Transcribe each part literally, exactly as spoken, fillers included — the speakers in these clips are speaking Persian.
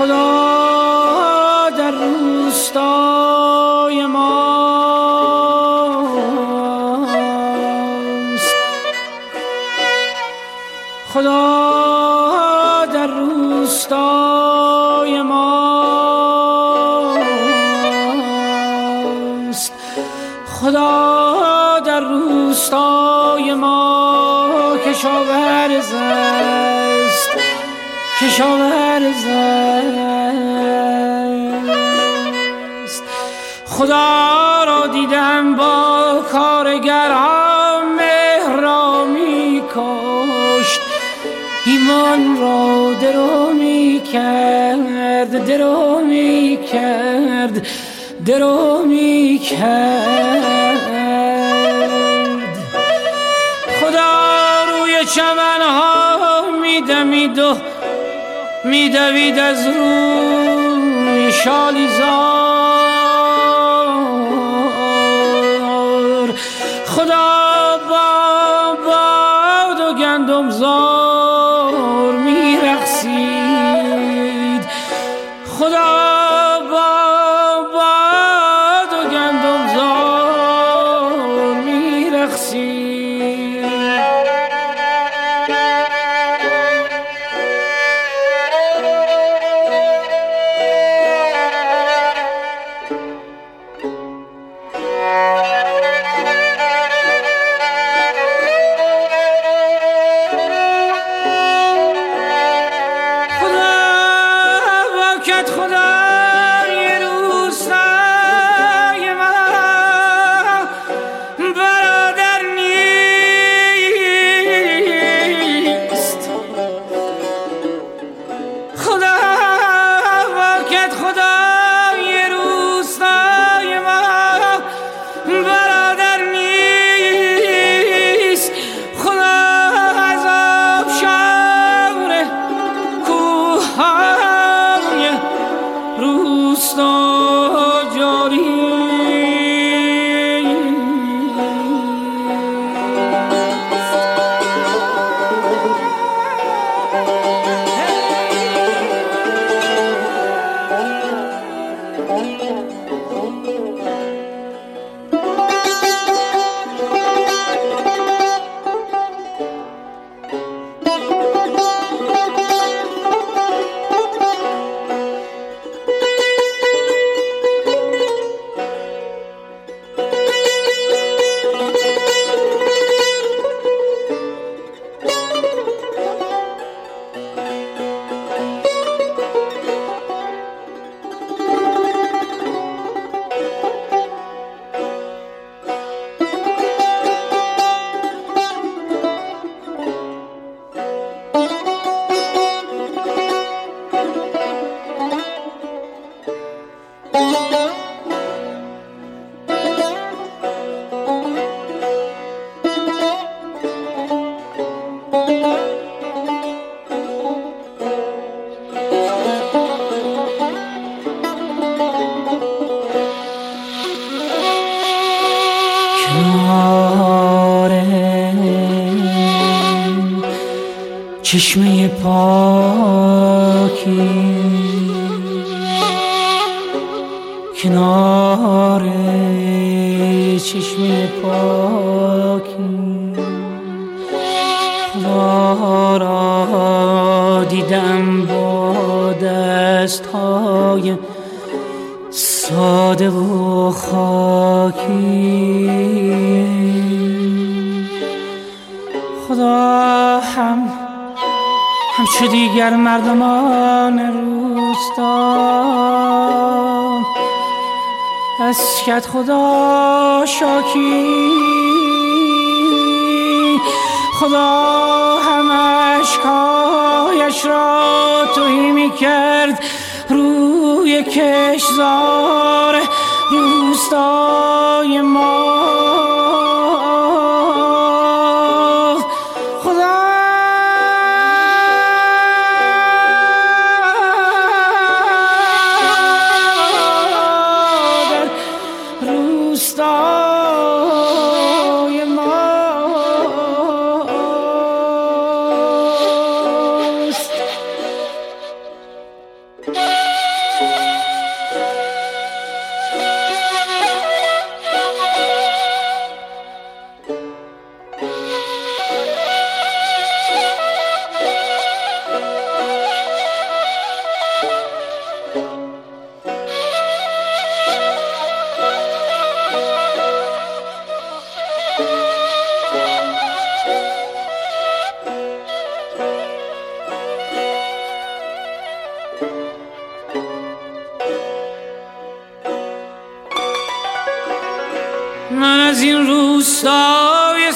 خدا در روستای ماست، خدا در روستای ماست، خدا در روستای ما کشاورز است، کشاورز است. خدا را دیدم با کارگران مهر را می کشت، ایمان را درو می کرد، درو می کرد، درو می کرد. خدا روی چمنها می دمید و می دوید از روی شالیزار. خدا با باد و گندم زار می رقصید، خدا با باد و گندم زار می رقصید. چشمه پاکی کنار چشمه پاکی، خدا را دیدم با دستهای ساده و خاکی. خدا هم همچو دیگر مردمان روستا از کت خدا شاکی. خدا هم اشکایش را تهی می کرد روی کشتزار روستای ما. روستای ماست.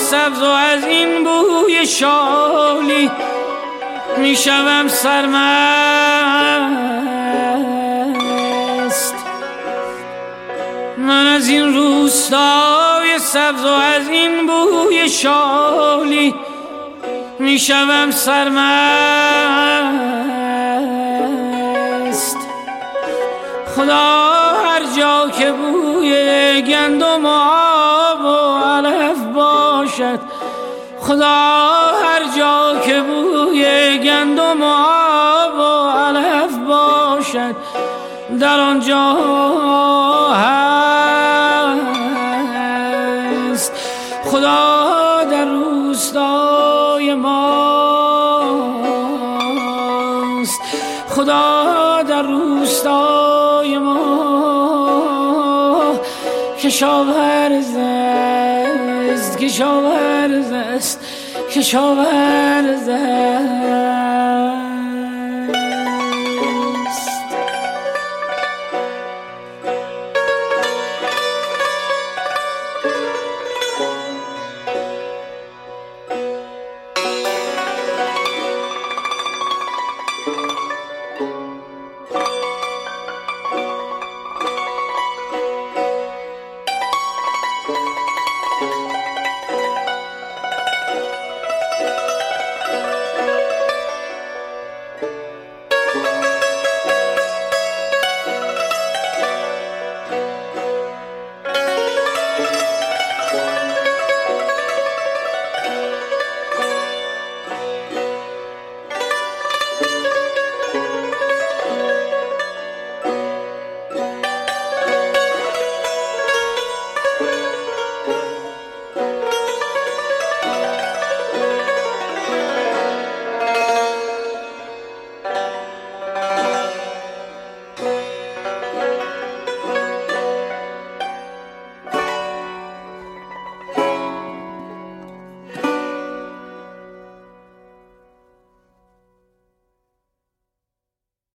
سبز و از این بوی شالی میشوم سرمست. من از این روستای سبز و از این بوی شالی میشوم سرمست. خدا هر جا که بوی گندم و آب و علف باشد، خدا هر جا که بوی گندم و آب و علف باشد، در آنجا هست. خدا در روستای ماست، خدا در روستای ما. کشاورز است، کشاورز است، کشاورز است.